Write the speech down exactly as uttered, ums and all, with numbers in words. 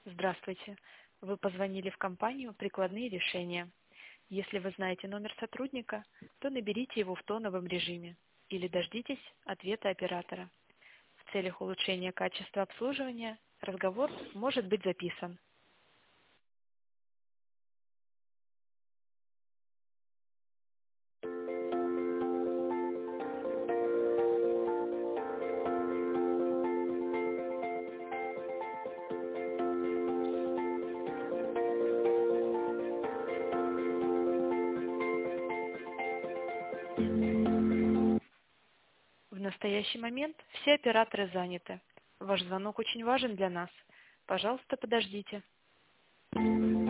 Здравствуйте. Вы позвонили в компанию «Прикладные решения». Если вы знаете номер сотрудника, то наберите его в тоновом режиме или дождитесь ответа оператора. В целях улучшения качества обслуживания разговор может быть записан. В настоящий момент все операторы заняты. Ваш звонок очень важен для нас. Пожалуйста, подождите.